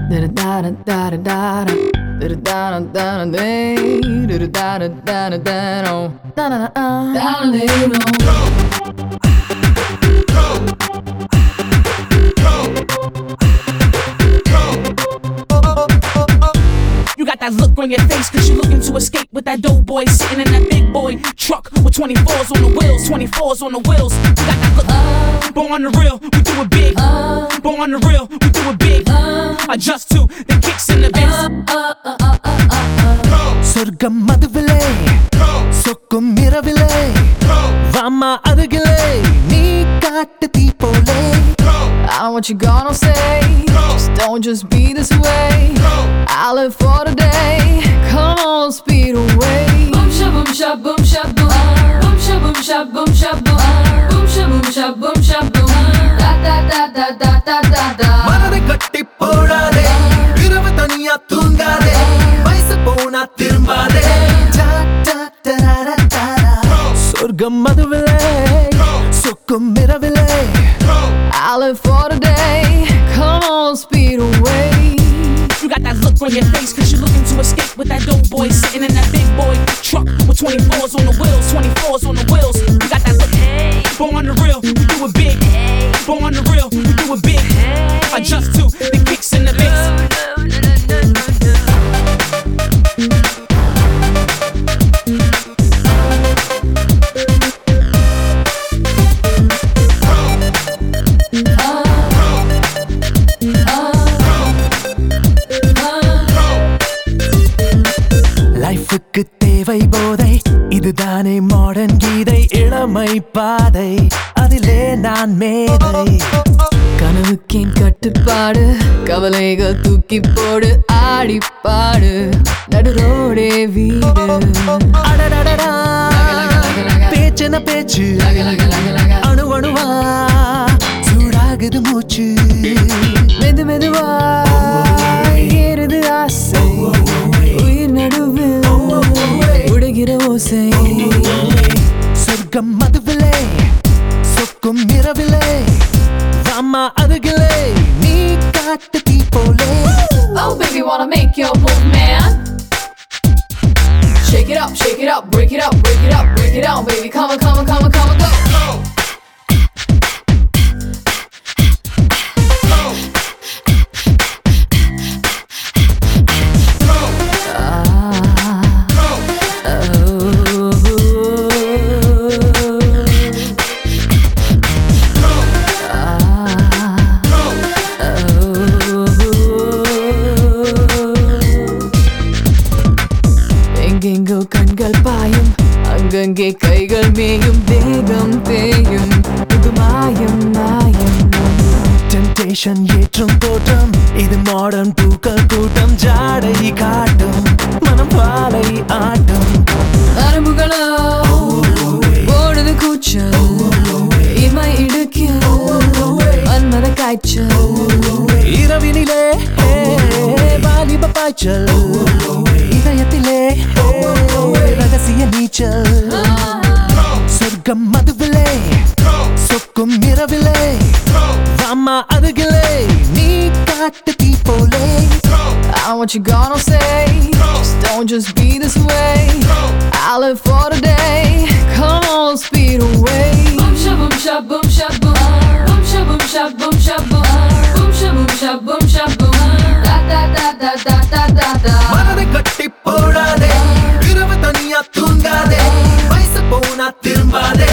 You got that look on your face cause you looking to escape with that dope boy sitting in that big boy truck with 24s on the wheels, 24s on the wheels. You got that look, born on the real, we do it big. Born on the real, we do it big. Adjust to the kicks in the bass. சொர்க்கம் மதுவிலே சொக்கும் இரவிலே வாமா அருகிலே நீ காட்டு தீ போலே I don't know what you gonna say, just be this way. I live for the day, come on, speed away. Boom sha boom sha boom sha boom, boom sha boom sha boom sha boom, boom sha boom sha boom sha boom. Da da da da da da da da. மனதை கட்டி போடாதே இரவு தனியா தூங்காதே வயசு போனா திரும்பாதே சொர்க்கம் மதுவிலே சொக்கும் இரவிலே I live for the day, come on, speed away. You got that look on your face cause you looking to escape with that dope boy sitting in that big boy truck with 24s on the wheels, 24s on the wheels. You got that look, born on the real, we do it big. Born on the real, we do it big. Adjust to the kicks in the bass. லைஃபுக்கு தேவை போதை இதுதானே modern கீதை இளமை பாதை அதிலே நான் மேதை கனவுக்கின் கட்டுப்பாடு கவலைகள் தூக்கி போடு ஆடி பாடு நடுரோடே வீடு அடடடடா பேச்சென பேச்சு அணு அணுவா சூடாகுது மூச்சு மெது மெதுவா ஏறுது ஆசை உயிர் நடுவில் உடைகிற ஓசை சொர்க்கம் மதுவிலே சொக்கும் இரவிலே வாமா அருகிலே நீ காட்டு தீ போலே Oh baby wanna make your move man. Shake it up, break it up, break it up, break it down baby. Come on, come on, come on, come on, go. எங்கெங்கோ கண்கள் பாயும் அங்கங்கே கைகள் மேயும் வேகம் தேயும் இது மாயம் மாயம் டெம்டேஷன் ஏற்றும் தோற்றம் இது மாடர்ன் பூக்கள் கூட்டம் ஜாடை காட்டும் மனம் பாலை ஆட்டும் நரம்புகளோ ஓடுது கூச்சல் இமை இடுக்கில் மன்மத காய்ச்சல் இரவினிலே வாலிப பாய்ச்சல் இதயத்திலே ரகசிய நீச்சல் சொர்க்கம் மதுவிலே சொக்கும் இரவிலே வாமா அருகிலே நீ காட்டு தீ போலே I don't know what you gonna say, just be this way. I live for the day, come on, speed away. Boom sha boom sha boom sha boom, boom sha boom sha boom sha boom, boom sha boom sha boom sha boom. Da da da da da da da da. மனதை கட்டி போடாதே இரவு தனியா தூங்காதே வயசு போனா திரும்பாதே